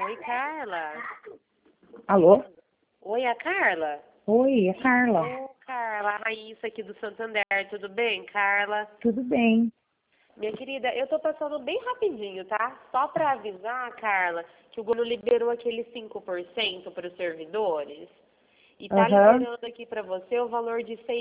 Oi, Carla. Alô? Oi, a Carla? Oi, é Carla. Ô, Carla, a Raíssa aqui do Santander. Tudo bem, Carla? Tudo bem? Minha querida, eu tô passando bem rapidinho, tá? Só pra avisar, Carla, que o governo liberou aquele 5% para os servidores. E tá Aham. liberando aqui pra você o valor de R$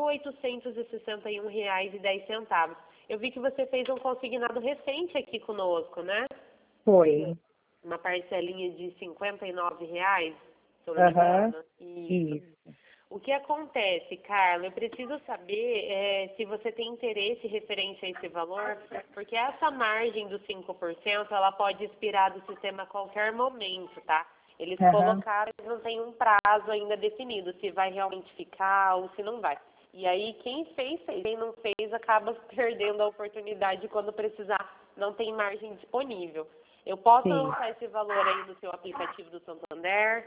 6.861,10. Eu vi que você fez um consignado recente aqui conosco, né? Foi. Uma parcelinha de R$ 59, se eu não me Aham. engano. Isso. Isso. O que acontece, Carla? Eu preciso saber se você tem interesse referente a esse valor, porque essa margem dos 5% ela pode expirar do sistema a qualquer momento, tá? Eles Aham. colocaram, eles não tem um prazo ainda definido, se vai realmente ficar ou se não vai. E aí, quem fez, fez. Quem não fez, acaba perdendo a oportunidade quando precisar. Não tem margem disponível. Eu posso Sim. lançar esse valor aí no seu aplicativo do Santander?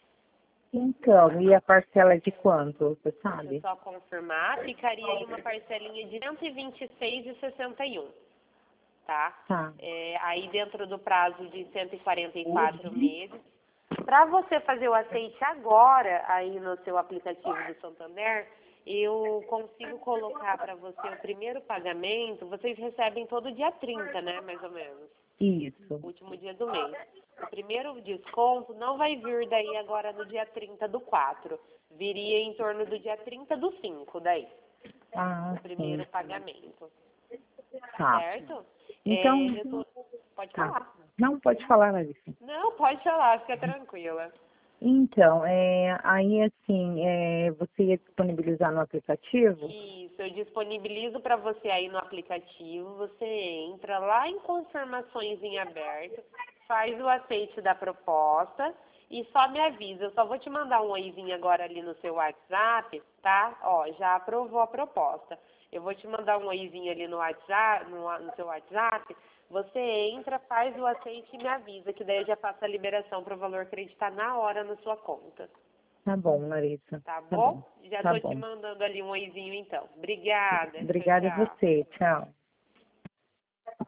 Então, e a parcela é de quanto, você Deixa eu sabe? só confirmar. Ficaria aí uma parcelinha de R$ 126,61, tá? Tá. Aí dentro do prazo de 144 meses. Para você fazer o aceite agora aí no seu aplicativo do Santander, eu consigo colocar para você o primeiro pagamento. Vocês recebem todo dia 30, né, mais ou menos? Isso. Último dia do mês. O primeiro desconto não vai vir daí agora no dia 30/4. Viria em torno do dia 30/5 daí, Ah, o primeiro sim. pagamento. Tá. Certo? Então, Pode tá. falar. Não, pode falar, Larissa. Não, pode falar, fica tranquila. Então, aí assim, você ia disponibilizar no aplicativo? Isso, eu disponibilizo para você aí no aplicativo. Você entra lá em confirmações em aberto, faz o aceite da proposta e só me avisa. Eu só vou te mandar um oizinho agora ali no seu WhatsApp, tá? Ó, já aprovou a proposta. Eu vou te mandar um oizinho ali no WhatsApp, no seu WhatsApp. Você entra, faz o aceite e me avisa, que daí eu já faço a liberação para o valor acreditar na hora na sua conta. Tá bom, Larissa. Tá Tá bom? bom. Já Tá tô te bom. mandando ali um oizinho então. Obrigada. Tchau, Obrigada a tchau. você. Tchau.